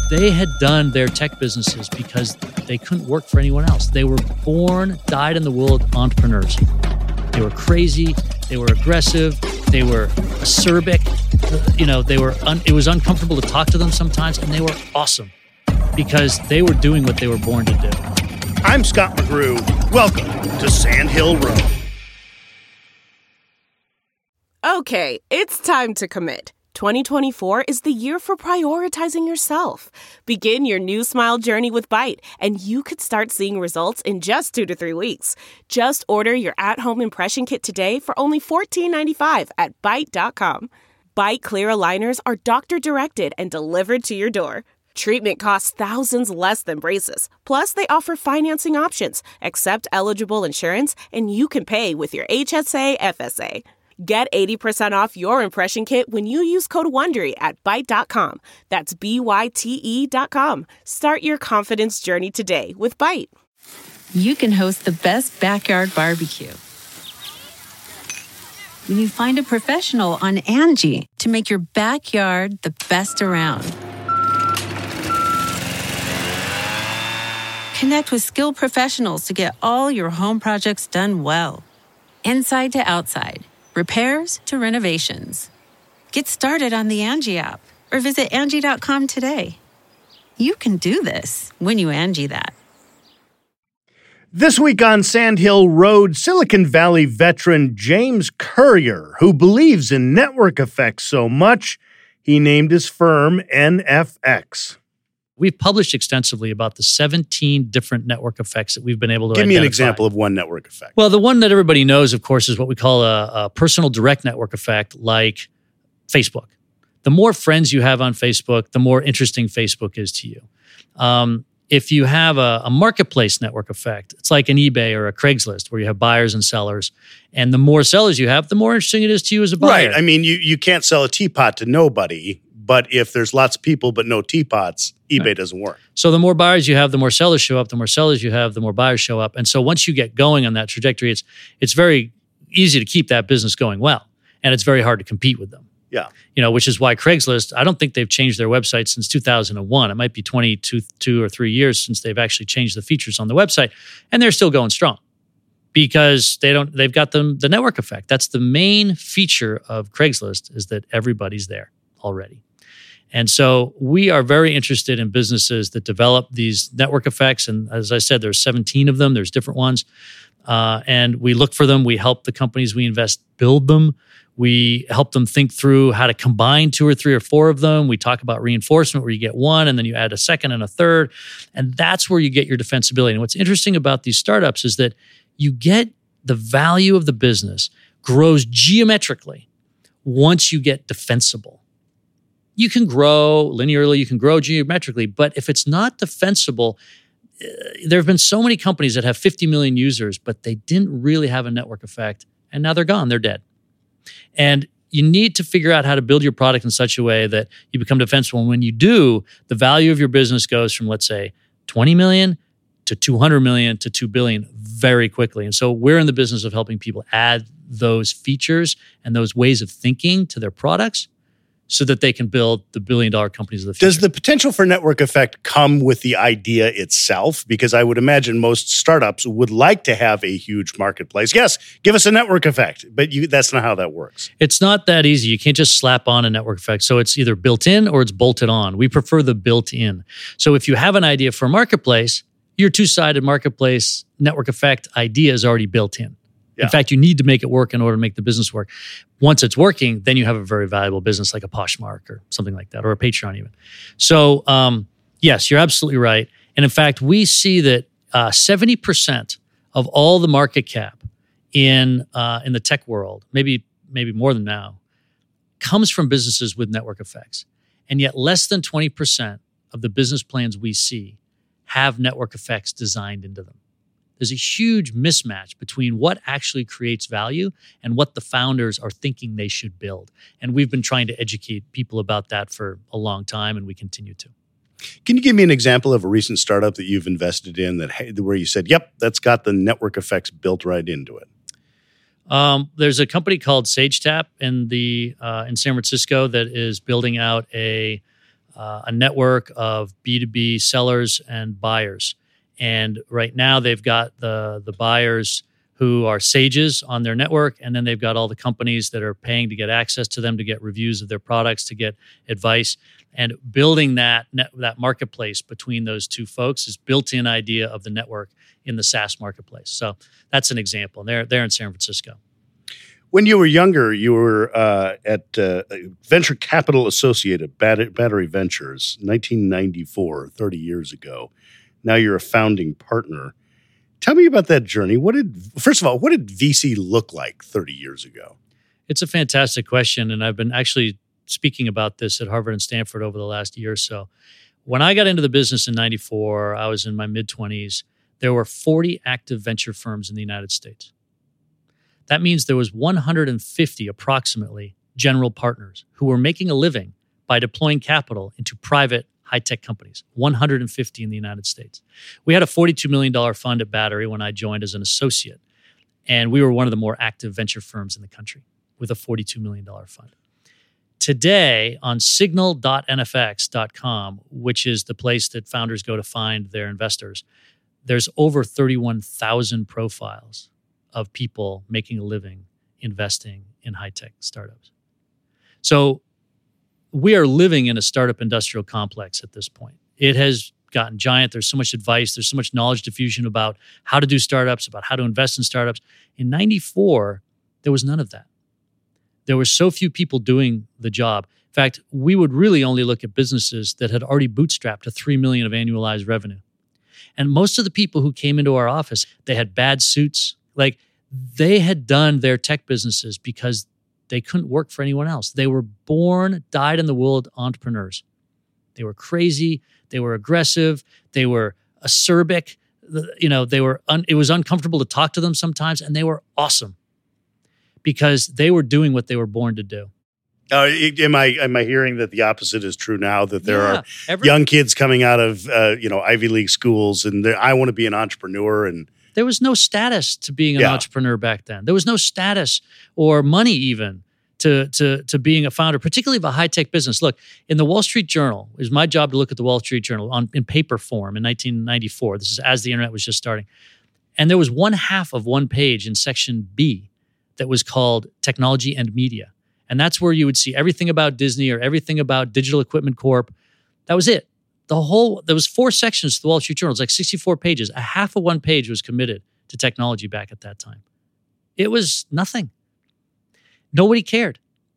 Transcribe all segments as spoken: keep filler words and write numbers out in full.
They had done their tech businesses because they couldn't work for anyone else. They were born, dyed in the wool entrepreneurs. They were crazy. They were aggressive. They were acerbic. You know, they were. Un- it was uncomfortable to talk to them sometimes, and they were awesome because they were doing what they were born to do. I'm Scott McGrew. Welcome to Sand Hill Road. Okay, it's time to commit. twenty twenty-four is the year for prioritizing yourself. Begin your new smile journey with Byte, and you could start seeing results in just two to three weeks. Just order your at-home impression kit today for only fourteen ninety-five at byte dot com. Byte clear aligners are doctor-directed and delivered to your door. Treatment costs thousands less than braces. Plus, they offer financing options, accept eligible insurance, and you can pay with your H S A F S A. Get eighty percent off your impression kit when you use code WONDERY at byte dot com. That's B Y T E dot com. Start your confidence journey today with Byte. You can host the best backyard barbecue when you find a professional on Angie to make your backyard the best around. Connect with skilled professionals to get all your home projects done well. Inside to outside. Repairs to renovations. Get started on the Angie app or visit Angie dot com today. You can do this when you Angie that. This week on Sand Hill Road, Silicon Valley veteran James Currier, who believes in network effects so much, he named his firm N F X. We've published extensively about the seventeen different network effects that we've been able to Give identify. me an example of one network effect. Well, the one that everybody knows, of course, is what we call a, a personal direct network effect, like Facebook. The more friends you have on Facebook, the more interesting Facebook is to you. Um, if you have a, a marketplace network effect, it's like an eBay or a Craigslist where you have buyers and sellers. And the more sellers you have, the more interesting it is to you as a buyer. Right. I mean, you, you can't sell a teapot to nobody. But if there's lots of people but no teapots, eBay right. doesn't work. So the more buyers you have, the more sellers show up. The more sellers you have, the more buyers show up. And so once you get going on that trajectory, it's it's very easy to keep that business going well. And it's very hard to compete with them. Yeah. You know, which is why Craigslist, I don't think they've changed their website since two thousand one. It might be twenty-two two or three years since they've actually changed the features on the website. And they're still going strong because they don't, they've got the, the network effect. That's the main feature of Craigslist, is that everybody's there already. And so we are very interested in businesses that develop these network effects. And as I said, there's seventeen of them. There's different ones. Uh, and we look for them. We help the companies we invest build them. We help them think through how to combine two or three or four of them. We talk about reinforcement where you get one and then you add a second and a third. And that's where you get your defensibility. And what's interesting about these startups is that you get the value of the business grows geometrically once you get defensible. You can grow linearly, you can grow geometrically, but if it's not defensible, uh, there have been so many companies that have fifty million users, but they didn't really have a network effect, and now they're gone, they're dead. And you need to figure out how to build your product in such a way that you become defensible. And when you do, the value of your business goes from, let's say, twenty million to two hundred million to two billion very quickly. And so we're in the business of helping people add those features and those ways of thinking to their products so that they can build the billion-dollar companies of the future. Does the potential for network effect come with the idea itself? Because I would imagine most startups would like to have a huge marketplace. Yes, give us a network effect, but you, that's not how that works. It's not that easy. You can't just slap on a network effect. So it's either built in or it's bolted on. We prefer the built in. So if you have an idea for a marketplace, your two-sided marketplace network effect idea is already built in. Yeah. In fact, you need to make it work in order to make the business work. Once it's working, then you have a very valuable business like a Poshmark or something like that, or a Patreon even. So um, yes, you're absolutely right. And in fact, we see that uh, seventy percent of all the market cap in uh, in the tech world, maybe maybe more than now, comes from businesses with network effects. And yet less than twenty percent of the business plans we see have network effects designed into them. There's a huge mismatch between what actually creates value and what the founders are thinking they should build. And we've been trying to educate people about that for a long time, and we continue to. Can you give me an example of a recent startup that you've invested in that where you said, yep, that's got the network effects built right into it? Um, there's a company called SageTap in the uh, in San Francisco that is building out a uh, a network of B two B sellers and buyers. And right now they've got the the buyers who are sages on their network, and then they've got all the companies that are paying to get access to them, to get reviews of their products, to get advice. And building that net, that marketplace between those two folks is built-in idea of the network in the SaaS marketplace. So that's an example. They're they're in San Francisco. When you were younger, you were uh, at uh, Venture Capital Associated, Bat- Battery Ventures, nineteen ninety-four, thirty years ago. Now you're a founding partner. Tell me about that journey. What did, first of all, what did V C look like thirty years ago? It's a fantastic question, and I've been actually speaking about this at Harvard and Stanford over the last year or so. When I got into the business in ninety-four, I was in my mid-twenties. There were forty active venture firms in the United States. That means there was one hundred fifty approximately general partners who were making a living by deploying capital into private high-tech companies, one hundred fifty in the United States. We had a forty-two million dollars fund at Battery when I joined as an associate, and we were one of the more active venture firms in the country with a forty-two million dollars fund. Today, on signal dot n f x dot com, which is the place that founders go to find their investors, there's over thirty-one thousand profiles of people making a living investing in high-tech startups. So we are living in a startup industrial complex at this point. It has gotten giant. There's so much advice. There's so much knowledge diffusion about how to do startups, about how to invest in startups. In ninety-four, there was none of that. There were so few people doing the job. In fact, we would really only look at businesses that had already bootstrapped to three million dollars of annualized revenue. And most of the people who came into our office, they had bad suits. Like, they had done their tech businesses because they couldn't work for anyone else. They were born, dyed-in-the-wool entrepreneurs. They were crazy. They were aggressive. They were acerbic. You know, they were. Un, it was uncomfortable to talk to them sometimes, and they were awesome because they were doing what they were born to do. Uh, am I am I hearing that the opposite is true now? That there Yeah, are every- young kids coming out of uh, you know Ivy League schools, and I want to be an entrepreneur, and There was no status to being an Yeah. entrepreneur back then. There was no status or money even to, to, to being a founder, particularly of a high-tech business. Look, in the Wall Street Journal, it was my job to look at the Wall Street Journal on, in paper form in nineteen ninety-four. This is as the internet was just starting. And there was one half of one page in section B that was called Technology and Media. And that's where you would see everything about Disney or everything about Digital Equipment Corp. That was it. The whole, there was four sections to the Wall Street Journal. It's like sixty-four pages. A half of one page was committed to technology back at that time. It was nothing. Nobody cared.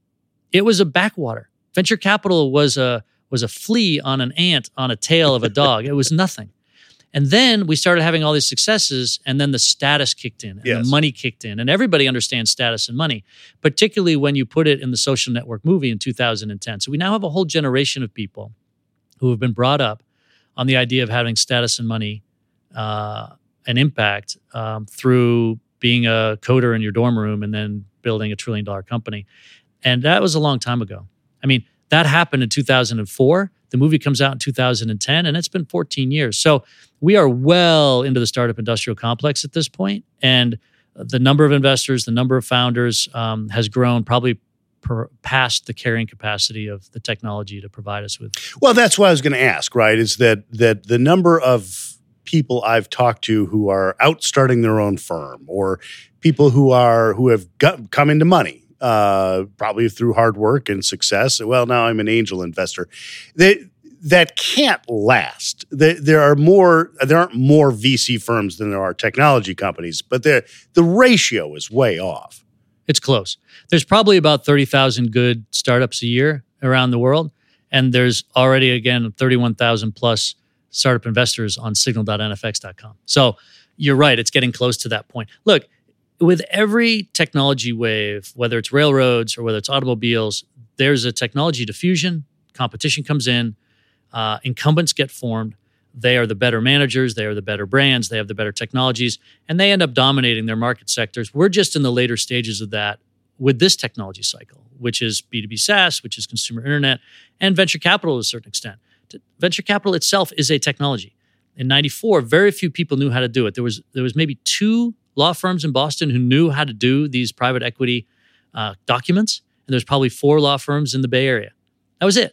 It was a backwater. Venture capital was a was a flea on an ant on a tail of a dog. It was nothing. And then we started having all these successes, and then the status kicked in, and Yes. the money kicked in. And everybody understands status and money, particularly when you put it in the Social Network movie in two thousand ten. So we now have a whole generation of people who have been brought up on the idea of having status and money uh, and impact um, through being a coder in your dorm room and then building a trillion dollar company. And that was a long time ago. I mean, that happened in two thousand four. The movie comes out in two thousand ten, and it's been fourteen years. So we are well into the startup industrial complex at this point. And the number of investors, the number of founders um, has grown probably per, past the carrying capacity of the technology to provide us with. well, that's what I was going to ask. Right? Is that that the number of people I've talked to who are out starting their own firm, or people who are who have got, come into money, uh, probably through hard work and success. Well, now I'm an angel investor. They, that can't last. There, there are more. There aren't more V C firms than there are technology companies, but the the ratio is way off. It's close. There's probably about thirty thousand good startups a year around the world. And there's already, again, thirty-one thousand plus startup investors on signal dot n f x dot com. So you're right. It's getting close to that point. Look, with every technology wave, whether it's railroads or whether it's automobiles, there's a technology diffusion. Competition comes in. Uh, incumbents get formed. They are the better managers. They are the better brands. They have the better technologies. And they end up dominating their market sectors. We're just in the later stages of that with this technology cycle, which is B two B SaaS, which is consumer internet, and venture capital to a certain extent. Venture capital itself is a technology. In ninety-four, very few people knew how to do it. There was there was maybe two law firms in Boston who knew how to do these private equity uh, documents, and there's probably four law firms in the Bay Area. That was it.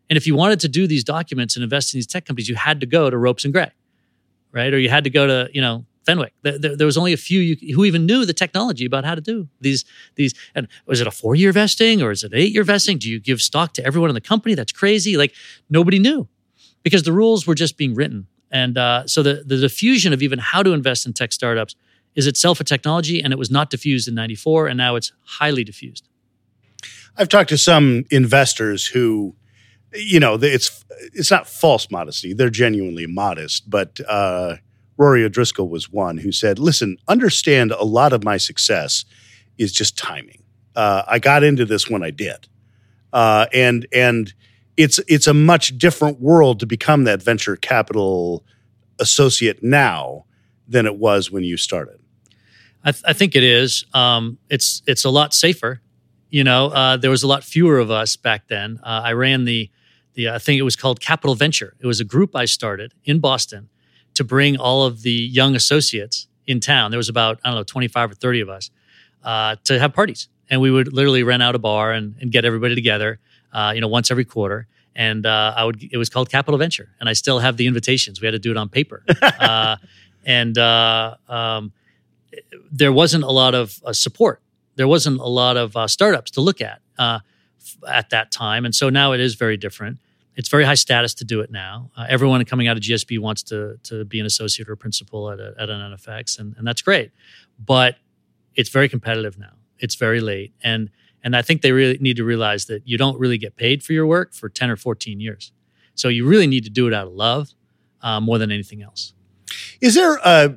And if you wanted to do these documents and invest in these tech companies, you had to go to Ropes and Gray, right? Or you had to go to, you know, Fenwick. There, there, there was only a few you, who even knew the technology about how to do these. These. And was it a four-year vesting or is it an eight-year vesting? Do you give stock to everyone in the company? That's crazy. Like nobody knew because the rules were just being written. And uh, so the, the diffusion of even how to invest in tech startups is itself a technology, and it was not diffused in ninety-four, and now it's highly diffused. I've talked to some investors who, you know, it's it's not false modesty. They're genuinely modest. But uh, Rory O'Driscoll was one who said, listen, understand a lot of my success is just timing. Uh, I got into this when I did. Uh, and and it's it's a much different world to become that venture capital associate now than it was when you started. I, th- I think it is. Um, it's it's a lot safer. You know, uh, there was a lot fewer of us back then. Uh, I ran the the I think it was called Capital Venture. It was a group I started in Boston to bring all of the young associates in town. There was about I don't know twenty-five or thirty of us uh, to have parties, and we would literally rent out a bar and, and get everybody together. Uh, you know, once every quarter. And uh, I would. It was called Capital Venture, and I still have the invitations. We had to do it on paper, uh, and. Uh, um, There wasn't a lot of uh, support. There wasn't a lot of uh, startups to look at uh, f- at that time. And so now it is very different. It's very high status to do it now. Uh, everyone coming out of G S B wants to to be an associate or a principal at, a, at an N F X, and, and that's great. But it's very competitive now. It's very late. And and I think they really need to realize that you don't really get paid for your work for ten or fourteen years. So you really need to do it out of love uh, more than anything else. Is there a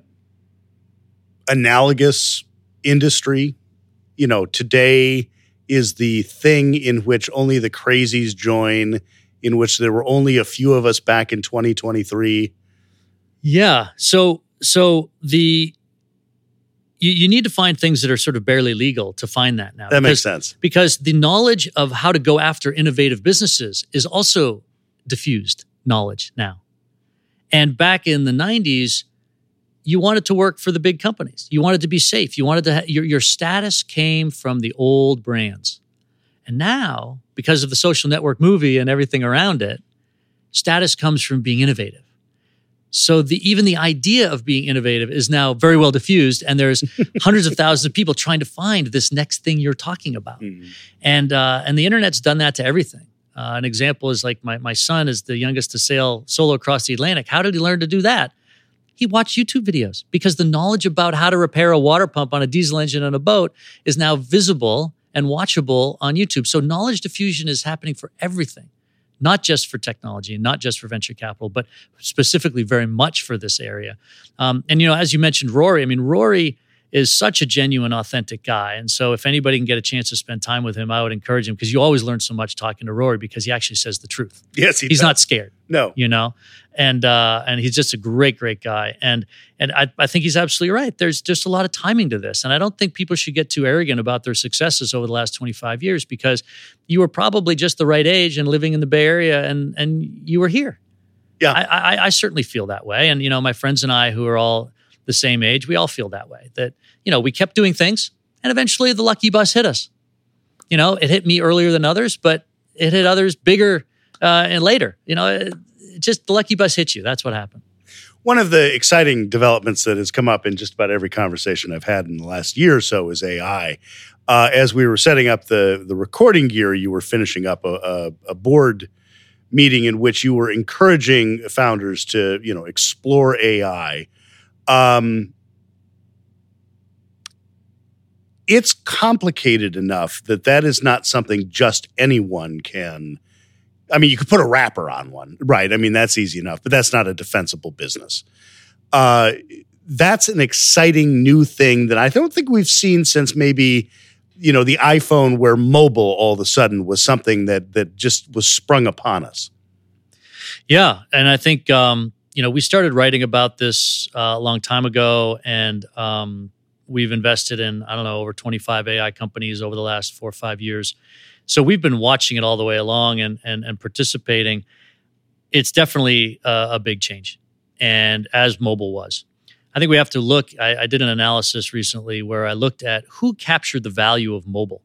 analogous industry? You know, today is the thing in which only the crazies join, in which there were only a few of us back in twenty twenty-three. Yeah. So so the you, you need to find things that are sort of barely legal to find that now. That because, makes sense. Because the knowledge of how to go after innovative businesses is also diffused knowledge now. And back in the nineties, you wanted to work for the big companies. You wanted to be safe. You wanted to ha- your your status came from the old brands. And now, because of the Social Network movie and everything around it, status comes from being innovative. So the even the idea of being innovative is now very well diffused, and there's hundreds of thousands of people trying to find this next thing you're talking about. Mm-hmm. And uh, and the internet's done that to everything. Uh, an example is like my my son is the youngest to sail solo across the Atlantic. How did he learn to do that? He watched YouTube videos because the knowledge about how to repair a water pump on a diesel engine on a boat is now visible and watchable on YouTube. So knowledge diffusion is happening for everything, not just for technology and not just for venture capital, but specifically very much for this area. Um, and, you know, as you mentioned, Rory, I mean, Rory is such a genuine, authentic guy. And so if anybody can get a chance to spend time with him, I would encourage him because you always learn so much talking to Rory because he actually says the truth. Yes, he He's does. not scared. No. You know? And uh, and he's just a great, great guy. And and I, I think he's absolutely right. There's just a lot of timing to this. And I don't think people should get too arrogant about their successes over the last twenty-five years because you were probably just the right age and living in the Bay Area and and you were here. Yeah. I, I, I certainly feel that way. And, you know, my friends and I who are all the same age, we all feel that way. That, you know, we kept doing things and eventually the lucky bus hit us. You know, it hit me earlier than others, but it hit others bigger uh, and later. You know, it, just the lucky bus hit you. That's what happened. One of the exciting developments that has come up in just about every conversation I've had in the last year or so is A I. Uh, as we were setting up the, the recording gear, you were finishing up a, a, a board meeting in which you were encouraging founders to, you know, explore A I. Um, it's complicated enough that that is not something just anyone can. I mean, you could put a wrapper on one, right? I mean, that's easy enough, but that's not a defensible business. Uh, that's an exciting new thing that I don't think we've seen since maybe, you know, the iPhone, where mobile all of a sudden was something that that just was sprung upon us. Yeah, and I think um, you know we started writing about this uh, a long time ago, and um, we've invested in I don't know over twenty-five A I companies over the last four or five years. So we've been watching it all the way along and and, and participating. It's definitely a, a big change, and as mobile was. I think we have to look, I, I did an analysis recently where I looked at who captured the value of mobile.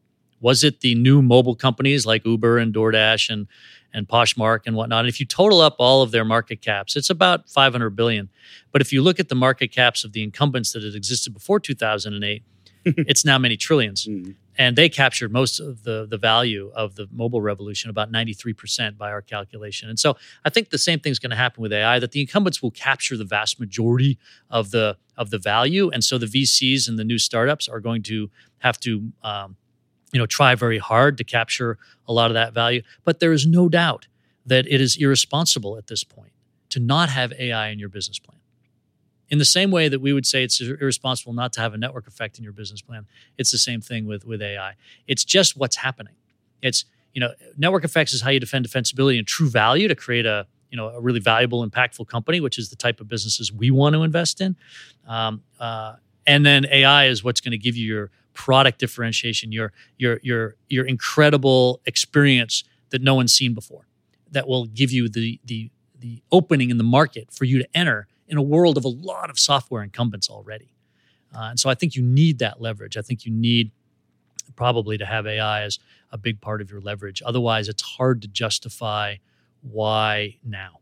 Was it the new mobile companies like Uber and DoorDash and and Poshmark and whatnot? And if you total up all of their market caps, it's about five hundred billion dollars. But if you look at the market caps of the incumbents that had existed before two thousand eight, it's now many trillions. Mm-hmm. And they captured most of the, the value of the mobile revolution, about ninety-three percent by our calculation. And so I think the same thing's going to happen with A I, that the incumbents will capture the vast majority of the of the value. And so the V Cs and the new startups are going to have to um, you know, try very hard to capture a lot of that value. But there is no doubt that it is irresponsible at this point to not have A I in your business plan. In the same way that we would say it's irresponsible not to have a network effect in your business plan, it's the same thing with, with A I. It's just what's happening. It's, you know, network effects is how you defend defensibility and true value to create a, you know, a really valuable, impactful company, which is the type of businesses we want to invest in. Um, uh, and then A I is what's going to give you your product differentiation, your your your your incredible experience that no one's seen before, that will give you the the the opening in the market for you to enter in a world of a lot of software incumbents already. Uh, and so I think you need that leverage. I think you need probably to have A I as a big part of your leverage. Otherwise, it's hard to justify why now.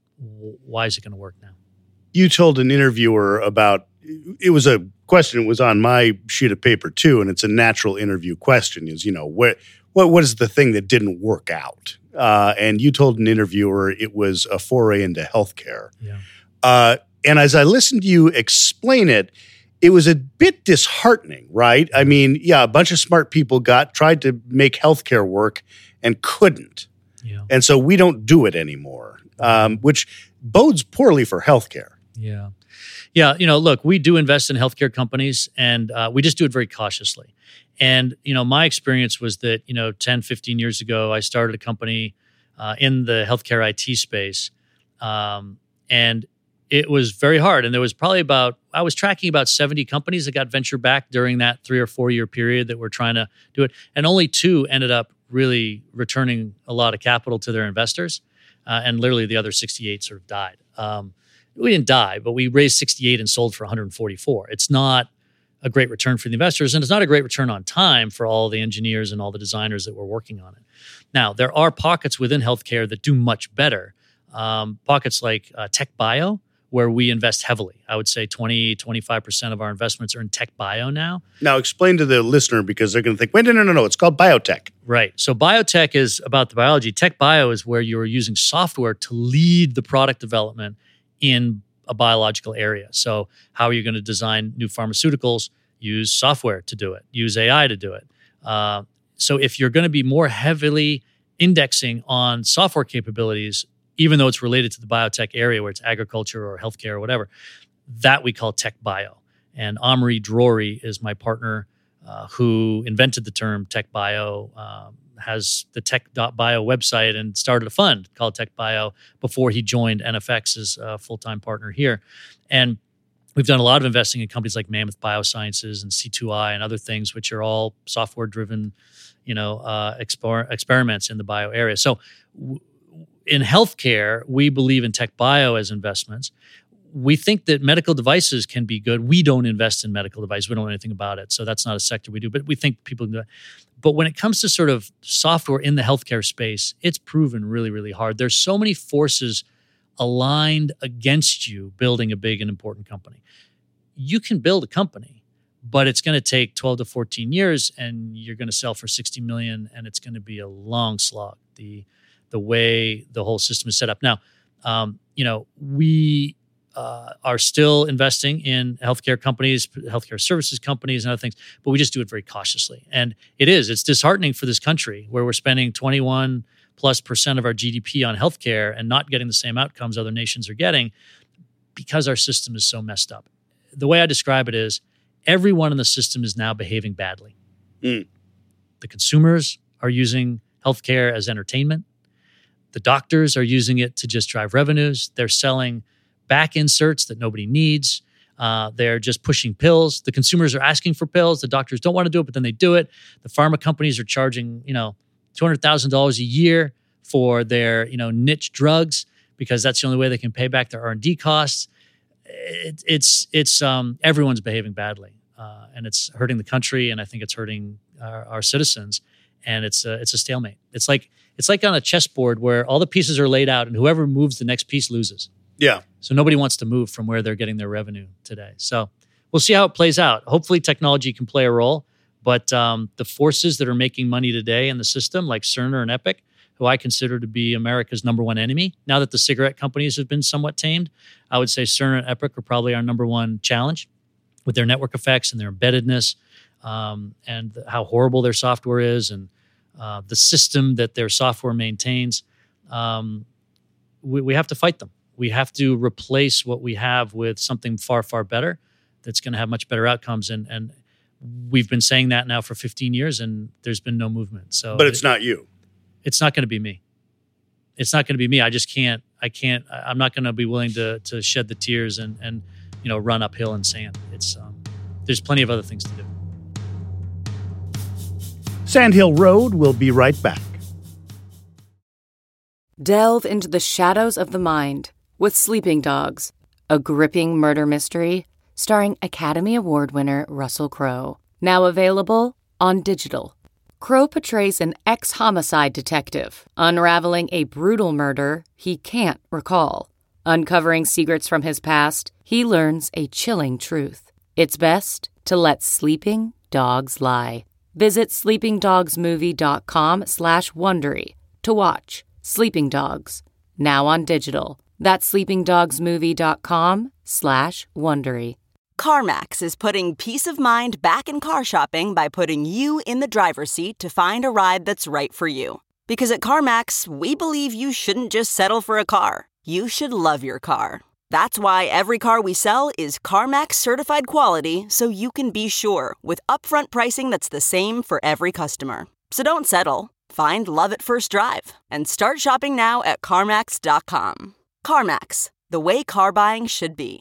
Why is it going to work now? You told an interviewer about, it was a question, it was on my sheet of paper too, and it's a natural interview question, is, you know, what what, what is the thing that didn't work out? Uh, and you told an interviewer it was a foray into healthcare. Yeah. Uh, and as I listened to you explain it, it was a bit disheartening, right? I mean, yeah, a bunch of smart people got tried to make healthcare work and couldn't. Yeah. And so we don't do it anymore, um, which bodes poorly for healthcare. Yeah. Yeah, you know, look, we do invest in healthcare companies, and uh, we just do it very cautiously. And, you know, my experience was that, you know, ten, fifteen years ago, I started a company uh, in the healthcare I T space. Um, and it was very hard. And there was probably about, I was tracking about seventy companies that got venture backed during that three or four year period that were trying to do it. And only two ended up really returning a lot of capital to their investors. Uh, and literally the other sixty-eight sort of died. Um, we didn't die, but we raised sixty-eight and sold for one hundred forty-four. It's not a great return for the investors, and it's not a great return on time for all the engineers and all the designers that were working on it. Now, there are pockets within healthcare that do much better. Um, pockets like uh, tech bio, where we invest heavily. I would say twenty, twenty-five percent of our investments are in tech bio now. Now, explain to the listener, because they're going to think, wait, no, no, no, no, it's called biotech. Right. So biotech is about the biology. Tech bio is where you're using software to lead the product development in a biological area. So how are you going to design new pharmaceuticals? Use software to do it. Use A I to do it. Uh, so if you're going to be more heavily indexing on software capabilities, even though it's related to the biotech area where it's agriculture or healthcare or whatever, that we call tech bio. And Omri Drori is my partner uh, who invented the term tech bio, um, has the tech dot bio website, and started a fund called Tech Bio before he joined N F X as a full-time partner here. And we've done a lot of investing in companies like Mammoth Biosciences and C two I and other things, which are all software-driven, you know, uh, exper- experiments in the bio area. So w- in healthcare, we believe in tech bio as investments. We think that medical devices can be good. We don't invest in medical devices. We don't know anything about it. So that's not a sector we do, but we think people can do it. But when it comes to sort of software in the healthcare space, it's proven really, really hard. There's so many forces aligned against you building a big and important company. You can build a company, but it's going to take twelve to fourteen years, and you're going to sell for sixty million dollars, and it's going to be a long slog, the the way the whole system is set up. Now, um, you know, we uh, are still investing in healthcare companies, healthcare services companies and other things, but we just do it very cautiously. And it is, it's disheartening for this country where we're spending twenty-one plus percent of our G D P on healthcare and not getting the same outcomes other nations are getting because our system is so messed up. The way I describe it is everyone in the system is now behaving badly. Mm. The consumers are using healthcare as entertainment. The doctors are using it to just drive revenues. They're selling back inserts that nobody needs. Uh, they're just pushing pills. The consumers are asking for pills. The doctors don't want to do it, but then they do it. The pharma companies are charging, you know, two hundred thousand dollars a year for their, you know, niche drugs because that's the only way they can pay back their R and D costs. It, it's it's um, everyone's behaving badly, uh, and it's hurting the country, and I think it's hurting our, our citizens. and it's a, it's a stalemate. It's like it's like on a chessboard where all the pieces are laid out, and whoever moves the next piece loses. Yeah. So nobody wants to move from where they're getting their revenue today. So we'll see how it plays out. Hopefully, technology can play a role, but um, the forces that are making money today in the system, like Cerner and Epic, who I consider to be America's number one enemy. Now that the cigarette companies have been somewhat tamed, I would say Cerner and Epic are probably our number one challenge with their network effects and their embeddedness um, and how horrible their software is and uh, the system that their software maintains. Um, we, we have to fight them. We have to replace what we have with something far, far better that's going to have much better outcomes. And, and we've been saying that now for fifteen years, and there's been no movement. So, But it's not you. It's not going to be me. It's not going to be me. I just can't, I can't, I'm not going to be willing to to shed the tears and, and you know, run uphill in sand. It's, um, there's plenty of other things to do. Sandhill Road will be right back. Delve into the shadows of the mind with Sleeping Dogs, a gripping murder mystery starring Academy Award winner Russell Crowe. Now available on digital. Crowe portrays an ex-homicide detective unraveling a brutal murder he can't recall. Uncovering secrets from his past, he learns a chilling truth. It's best to let sleeping dogs lie. Visit sleepingdogsmovie.com slash Wondery to watch Sleeping Dogs, now on digital. That's sleepingdogsmovie.com slash Wondery. CarMax is putting peace of mind back in car shopping by putting you in the driver's seat to find a ride that's right for you. Because at CarMax, we believe you shouldn't just settle for a car. You should love your car. That's why every car we sell is CarMax certified quality, so you can be sure with upfront pricing that's the same for every customer. So don't settle. Find love at first drive and start shopping now at CarMax dot com. CarMax, the way car buying should be.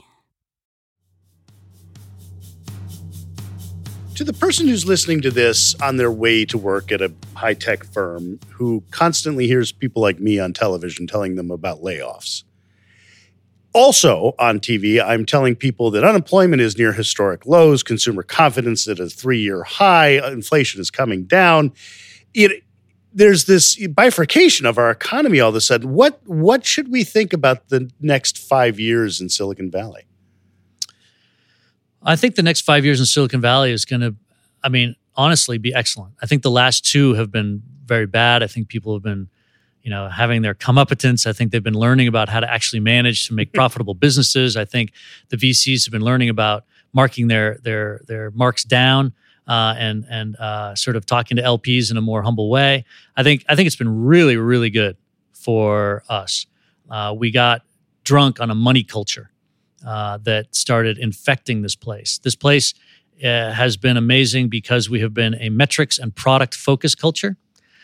To the person who's listening to this on their way to work at a high-tech firm who constantly hears people like me on television telling them about layoffs. Also on T V, I'm telling people that unemployment is near historic lows, consumer confidence at a three-year high, inflation is coming down. It, there's this bifurcation of our economy all of a sudden. What, what should we think about the next five years in Silicon Valley? I think the next five years in Silicon Valley is going to, I mean, honestly, be excellent. I think the last two have been very bad. I think people have been, you know, having their comeuppance. I think they've been learning about how to actually manage to make profitable businesses. I think the V Cs have been learning about marking their their their marks down uh, and and uh, sort of talking to L Ps in a more humble way. I think I think it's been really really good for us. Uh, we got drunk on a money culture. Uh, that started infecting this place. This place uh, has been amazing because we have been a metrics and product-focused culture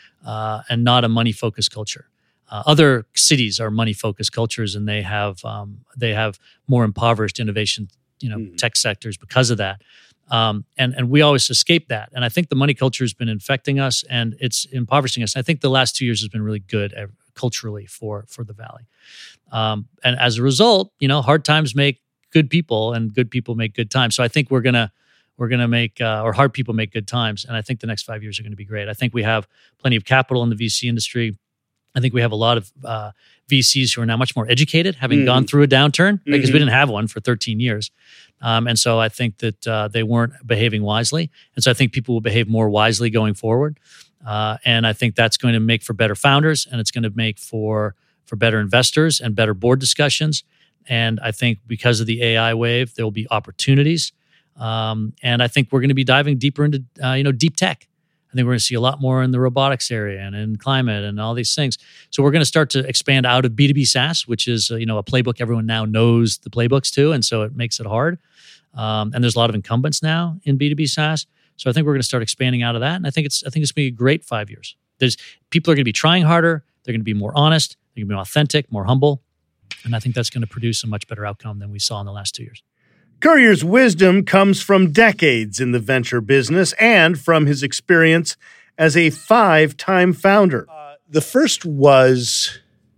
uh, and not a money-focused culture. Uh, other cities are money-focused cultures, and they have um, they have more impoverished innovation, you know, mm. tech sectors because of that. Um, and and we always escape that. And I think the money culture has been infecting us, and it's impoverishing us. I think the last two years has been really good uh, culturally for for the Valley. Um, and as a result, you know, hard times make good people, and good people make good times. So I think we're gonna we're gonna make uh, or hard people make good times. And I think the next five years are going to be great. I think we have plenty of capital in the V C industry. I think we have a lot of uh, V Cs who are now much more educated, having mm. gone through a downturn, mm-hmm. because we didn't have one for thirteen years. Um, and so I think that uh, they weren't behaving wisely. And so I think people will behave more wisely going forward. Uh, and I think that's going to make for better founders, and it's going to make for for better investors and better board discussions. And I think because of the A I wave, there will be opportunities. Um, and I think we're going to be diving deeper into, uh, you know, deep tech. I think we're going to see a lot more in the robotics area and in climate and all these things. So we're going to start to expand out of B two B SaaS, which is, uh, you know, a playbook everyone now knows the playbooks to. And so it makes it hard. Um, and there's a lot of incumbents now in B two B SaaS. So I think we're going to start expanding out of that. And I think it's, I think it's going to be a great five years. There's people are going to be trying harder. They're going to be more honest. They're going to be more authentic, more humble. And I think that's going to produce a much better outcome than we saw in the last two years. Currier's wisdom comes from decades in the venture business and from his experience as a five-time founder. Uh, the first was,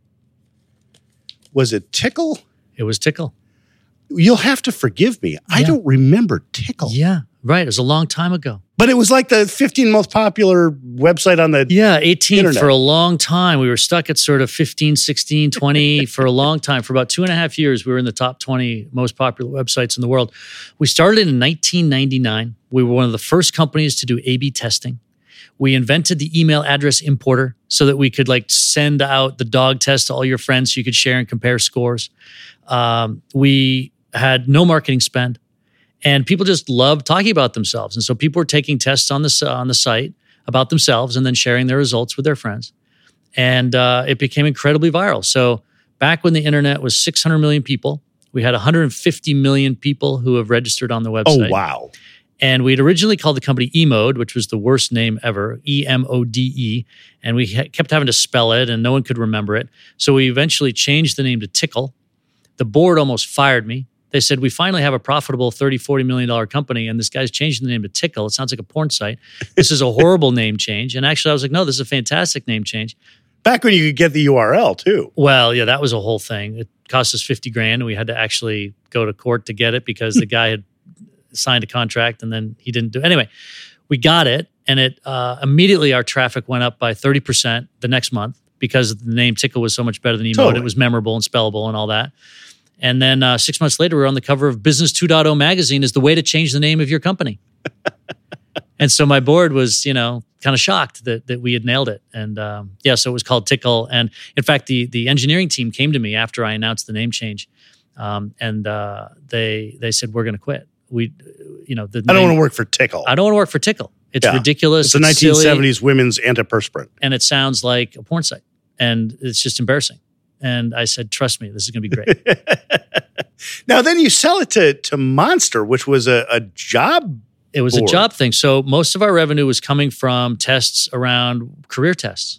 was it Tickle? It was Tickle. You'll have to forgive me. Yeah. I don't remember Tickle. Yeah, right. It was a long time ago. But it was like the fifteenth most popular website on the Yeah, eighteenth internet. for a long time. We were stuck at sort of fifteen, sixteen, twenty for a long time. For about two and a half years, we were in the top twenty most popular websites in the world. We started in nineteen ninety-nine. We were one of the first companies to do A B testing. We invented the email address importer so that we could like send out the dog test to all your friends so you could share and compare scores. Um, we had no marketing spend. And people just loved talking about themselves. And so people were taking tests on the, on the site about themselves and then sharing their results with their friends. And uh, it became incredibly viral. So back when the internet was six hundred million people, we had one hundred fifty million people who have registered on the website. Oh, wow. And we'd originally called the company eMode, which was the worst name ever, E M O D E. And we ha- kept having to spell it and no one could remember it. So we eventually changed the name to Tickle. The board almost fired me. They said, we finally have a profitable thirty, forty million dollars company, and this guy's changing the name to Tickle. It sounds like a porn site. This is a horrible name change. And actually, I was like, no, this is a fantastic name change. Back when you could get the U R L, too. Well, yeah, that was a whole thing. It cost us fifty grand, and we had to actually go to court to get it because the guy had signed a contract, and then he didn't do it. Anyway, we got it, and it uh, immediately our traffic went up by thirty percent the next month because the name Tickle was so much better than Emote. Totally. It was memorable and spellable and all that. And then uh, six months later, we were on the cover of Business two point oh magazine as the way to change the name of your company. And so my board was, you know, kind of shocked that that we had nailed it. And um, yeah, so it was called Tickle. And in fact, the the engineering team came to me after I announced the name change, um, and uh, they they said, we're going to quit. We, you know, the I don't name, want to work for Tickle. I don't want to work for Tickle. It's Yeah. ridiculous. It's a it's nineteen seventies silly, women's antiperspirant. and it sounds like a porn site, and it's just embarrassing. And I said, trust me, this is going to be great. Now, then you sell it to, to Monster, which was a, a job. It was board. a job thing. So most of our revenue was coming from tests around career tests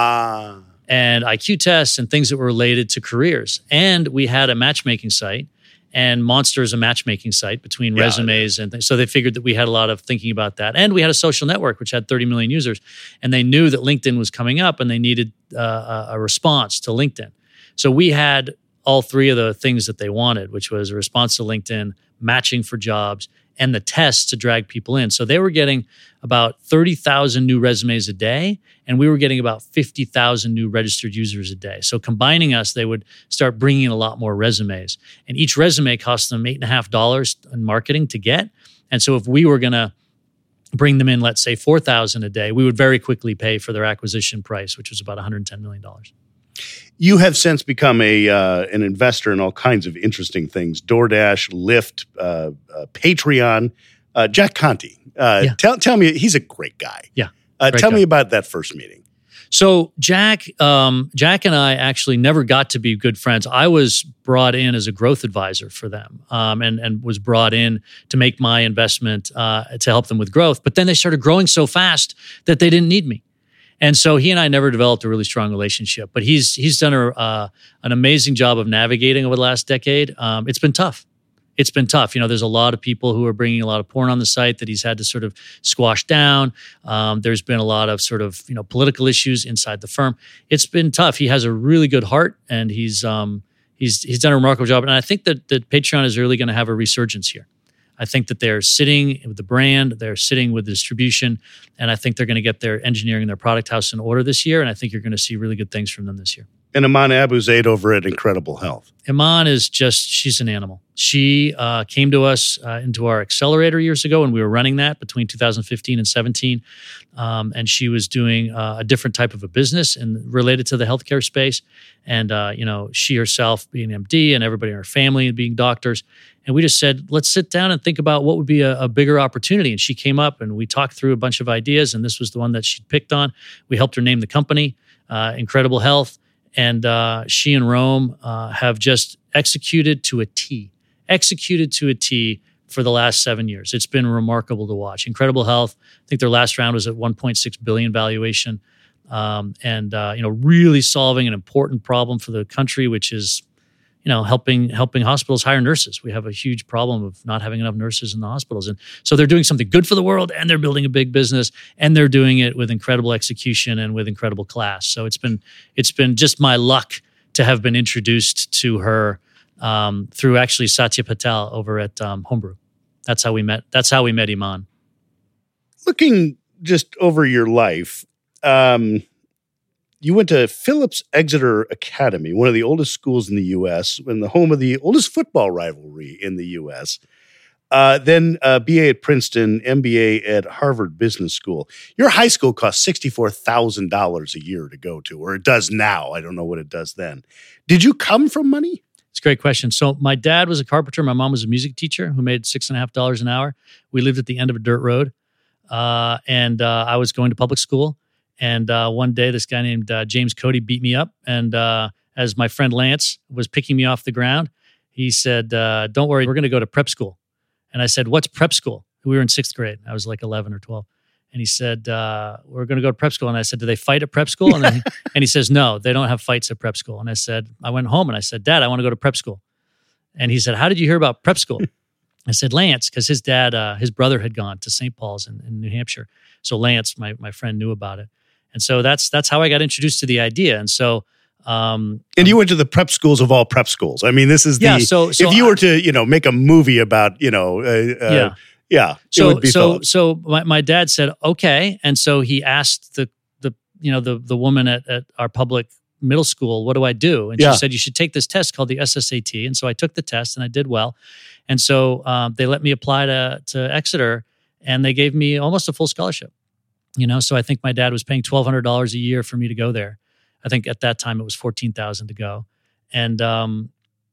Ah. and I Q tests and things that were related to careers. And we had a matchmaking site, and Monster is a matchmaking site between Yeah, resumes and things. So they figured that we had a lot of thinking about that. And we had a social network, which had thirty million users. And they knew that LinkedIn was coming up and they needed uh, a response to LinkedIn. So we had all three of the things that they wanted, which was a response to LinkedIn, matching for jobs, and the tests to drag people in. So they were getting about thirty thousand new resumes a day, and we were getting about fifty thousand new registered users a day. So combining us, they would start bringing in a lot more resumes. And each resume cost them eight point five dollars in marketing to get. And so if we were going to bring them in, let's say four thousand a day, we would very quickly pay for their acquisition price, which was about one hundred ten million dollars. You have since become a uh, an investor in all kinds of interesting things: DoorDash, Lyft, uh, uh, Patreon. Uh, Jack Conte, uh, Yeah. tell tell me, he's a great guy. Yeah, uh, great tell guy. me about that first meeting. So Jack, um, Jack and I actually never got to be good friends. I was brought in as a growth advisor for them, um, and and was brought in to make my investment uh, to help them with growth. But then they started growing so fast that they didn't need me. And so he and I never developed a really strong relationship, but he's he's done a, uh, an amazing job of navigating over the last decade. Um, it's been tough. It's been tough. You know, there's a lot of people who are bringing a lot of porn on the site that he's had to sort of squash down. Um, there's been a lot of sort of, you know, political issues inside the firm. It's been tough. He has a really good heart, and he's um, he's he's done a remarkable job. And I think that that Patreon is really going to have a resurgence here. I think that they're sitting with the brand, they're sitting with the distribution, and I think they're going to get their engineering and their product house in order this year, and I think you're going to see really good things from them this year. And Iman Abuzaid over at Incredible Health. Iman is just, she's an animal. She uh, came to us uh, into our accelerator years ago, and we were running that between two thousand fifteen and seventeen, um, and she was doing uh, a different type of a business and related to the healthcare space, and uh, you know, she herself being an M D and everybody in her family being doctors. And we just said, let's sit down and think about what would be a, a bigger opportunity. And she came up and we talked through a bunch of ideas, and this was the one that she picked on. We helped her name the company, uh, Incredible Health. And uh, she and Rome uh, have just executed to a T, executed to a T for the last seven years. It's been remarkable to watch. Incredible Health, I think their last round was at one point six billion dollars valuation. Um, and, uh, you know, really solving an important problem for the country, which is, you know, helping helping hospitals hire nurses. We have a huge problem of not having enough nurses in the hospitals. And so they're doing something good for the world, and they're building a big business, and they're doing it with incredible execution and with incredible class. So it's been it's been just my luck to have been introduced to her um, through actually Satya Patel over at um, Homebrew. That's how we met. That's how we met Iman. looking just over your life, um, you went to Phillips Exeter Academy, one of the oldest schools in the U S and the home of the oldest football rivalry in the U S Uh, then uh, B A at Princeton, M B A at Harvard Business School. Your high school cost sixty-four thousand dollars a year to go to, or it does now. I don't know what it does then. Did you come from money? It's a great question. So my dad was a carpenter. My mom was a music teacher who made six and a half dollars an hour. We lived at the end of a dirt road, uh, and uh, I was going to public school. And uh, one day, this guy named uh, James Cody beat me up. And uh, as my friend Lance was picking me off the ground, he said, uh, "Don't worry, we're going to go to prep school." And I said, "What's prep school?" We were in sixth grade. I was like eleven or twelve. And he said, uh, "We're going to go to prep school." And I said, "Do they fight at prep school?" And, then he, and he says, "No, they don't have fights at prep school." And I said, I went home and I said, "Dad, I want to go to prep school." And he said, "How did you hear about prep school?" I said, "Lance," because his dad, uh, his brother had gone to Saint Paul's in, in New Hampshire. So Lance, my my friend, knew about it. And so that's that's how I got introduced to the idea. And so Um, and you went to the prep schools of all prep schools. I mean, this is the, yeah, so, so if you I, were to, you know, make a movie about, you know, uh, uh, yeah, yeah, so, it would be so, Phillips. so my, my dad said, okay. And so he asked the, the, you know, the, the woman at, at our public middle school, what do I do? And yeah. she said, you should take this test called the S S A T. And so I took the test and I did well. And so, um, they let me apply to, to Exeter and they gave me almost a full scholarship, you know? So I think my dad was paying twelve hundred dollars a year for me to go there. I think at that time it was fourteen thousand to go. And, um,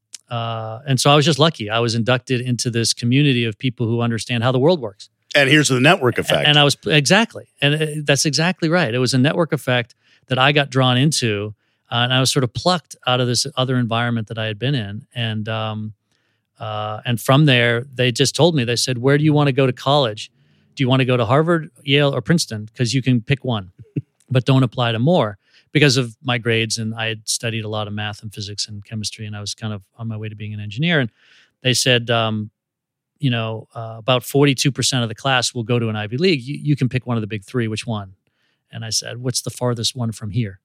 uh, and so I was just lucky. I was inducted into this community of people who understand how the world works. And here's the network effect. And, and I was, exactly. And it, that's exactly right. It was a network effect that I got drawn into. Uh, and I was sort of plucked out of this other environment that I had been in. And, um, uh, and from there, they just told me, they said, where do you want to go to college? Do you want to go to Harvard, Yale, or Princeton? Because you can pick one, but don't apply to more. Because of my grades, and I had studied a lot of math and physics and chemistry, and I was kind of on my way to being an engineer. And they said, um, you know, uh, about forty-two percent of the class will go to an Ivy League. You, you can pick one of the big three. Which one? And I said, what's the farthest one from here?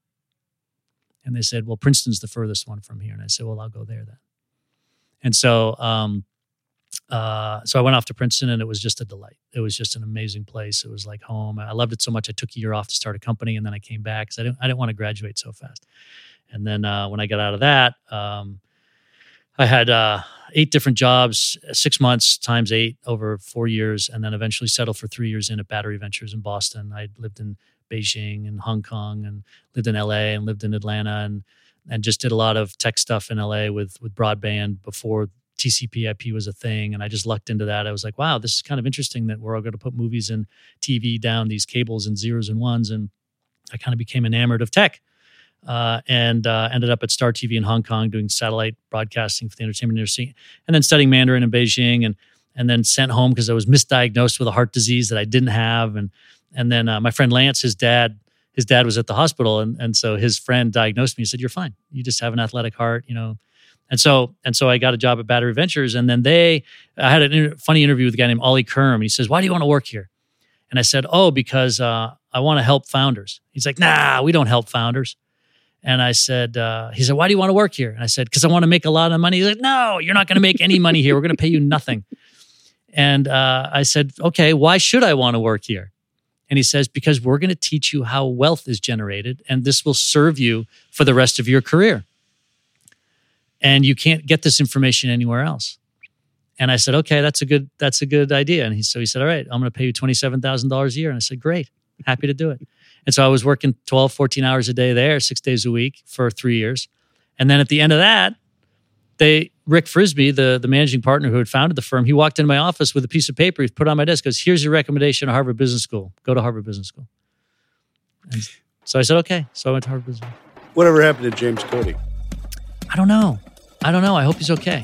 And they said, well, Princeton's the furthest one from here. And I said, well, I'll go there then. And so, um, uh, so I went off to Princeton, and it was just a delight. It was just an amazing place. It was like home. I loved it so much. I took a year off to start a company, and then I came back because I didn't, I didn't want to graduate so fast. And then uh, when I got out of that, um, I had uh, eight different jobs, six months times eight over four years, and then eventually settled for three years in at Battery Ventures in Boston. I lived in Beijing and Hong Kong, and lived in L A and lived in Atlanta, and and just did a lot of tech stuff in L A with with broadband before T C P I P was a thing. And I just lucked into that. I was like, wow, this is kind of interesting that we're all going to put movies and T V down these cables and zeros and ones. And I kind of became enamored of tech uh, and uh, ended up at Star T V in Hong Kong doing satellite broadcasting for the entertainment industry, and then studying Mandarin in Beijing, and and then sent home because I was misdiagnosed with a heart disease that I didn't have. And and then uh, my friend Lance, his dad, his dad was at the hospital. And, and so his friend diagnosed me and said, you're fine. You just have an athletic heart, you know. And so, and so I got a job at Battery Ventures, and then they, I had a inter- funny interview with a guy named Ollie Kerm, and he says, why do you want to work here? And I said, oh, because uh, I want to help founders. He's like, nah, we don't help founders. And I said, uh, he said, why do you want to work here? And I said, because I want to make a lot of money. He's like, no, you're not going to make any money here. We're going to pay you nothing. And uh, I said, okay, why should I want to work here? And he says, because we're going to teach you how wealth is generated, and this will serve you for the rest of your career. And you can't get this information anywhere else. And I said, okay, that's a good, that's a good idea. And he, so he said, all right, I'm going to pay you twenty-seven thousand dollars a year. And I said, great, happy to do it. And so I was working twelve, fourteen hours a day there, six days a week for three years. And then at the end of that, they, Rick Frisbee, the, the managing partner who had founded the firm, he walked into my office with a piece of paper. He put it on my desk, goes, here's your recommendation to Harvard Business School. Go to Harvard Business School. And so I said, okay. So I went to Harvard Business School. Whatever happened to James Cody? I don't know. I don't know. I hope he's okay.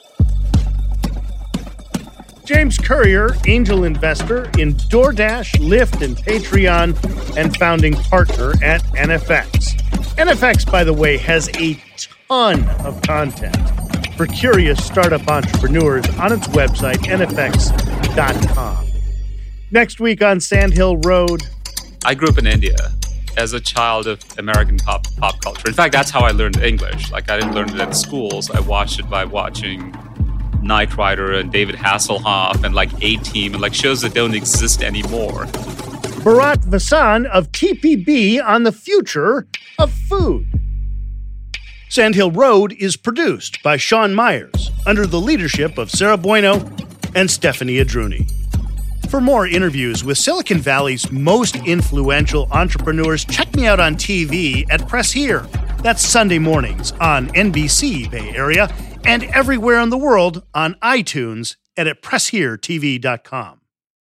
James Currier, angel investor in DoorDash, Lyft, and Patreon, and founding partner at N F X. N F X, by the way, has a ton of content for curious startup entrepreneurs on its website, N F X dot com. Next week on Sandhill Road. I grew up in India as a child of American pop pop culture. In fact, that's how I learned English. Like, I didn't learn it at schools. I watched it by watching Knight Rider and David Hasselhoff and like A-Team and like shows that don't exist anymore. Bharat Vassan of T P B on the future of food. Sandhill Road is produced by Sean Myers under the leadership of Sarah Bueno and Stephanie Adruni. For more interviews with Silicon Valley's most influential entrepreneurs, check me out on T V at Press Here. That's Sunday mornings on N B C Bay Area and everywhere in the world on iTunes and at press here t v dot com.